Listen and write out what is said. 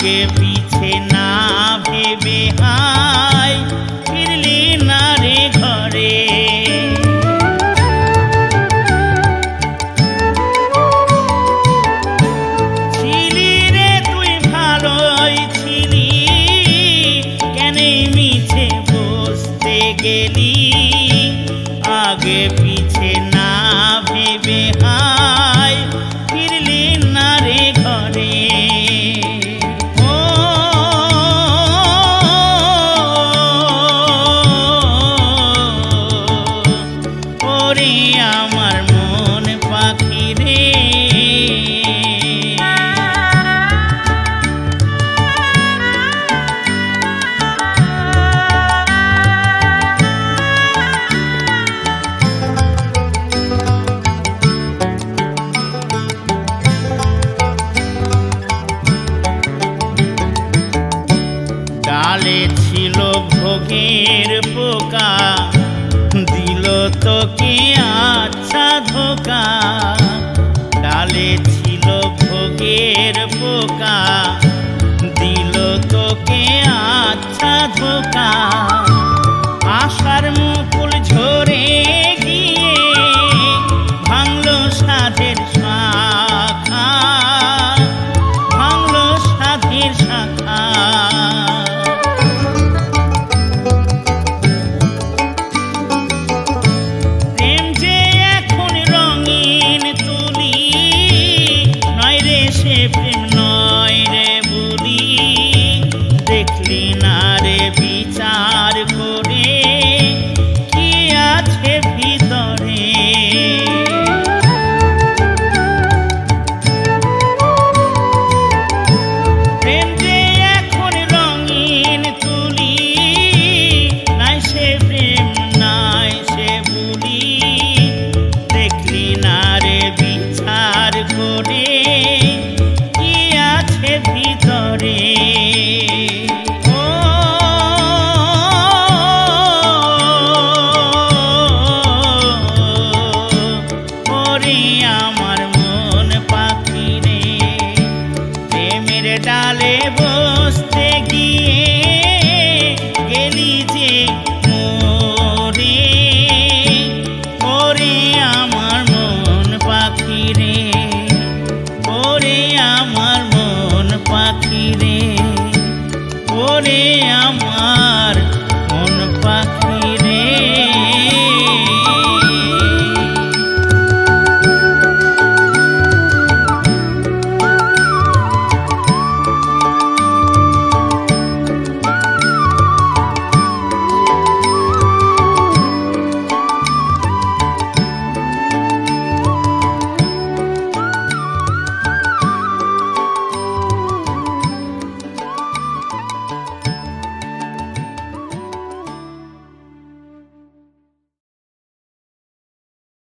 आगे पीछे ना भेबे हाय फिरली ना रे घरे छिली रे तुई भालोई छिली केने मिछे बसते गेली आगे पीछे ना भेबे हाय फिरली ना रे घरे আমার মন পাখি রে ডালে ছিল ভোগের পোকা দিল তোকে আচ্ছা ধোকা ডালে ছিল ভোগের পোকা দিল তোকে আচ্ছা ধোকা আশার মুকুল ঝরে গিয়ে ভাঙলো সাধের শাখা ভাঙলো সাধের শাখা প্রেম নয় রে বলি দেখলি না রে বিচার করে কি আছে ভিতরে প্রেম যে এখন রঙিন তুলি নাই সে প্রেম নাই সে বলি দেখলি না রে বিচার করে ভিতরে ওরে আমার মন পাখি রে প্রেমের ডালে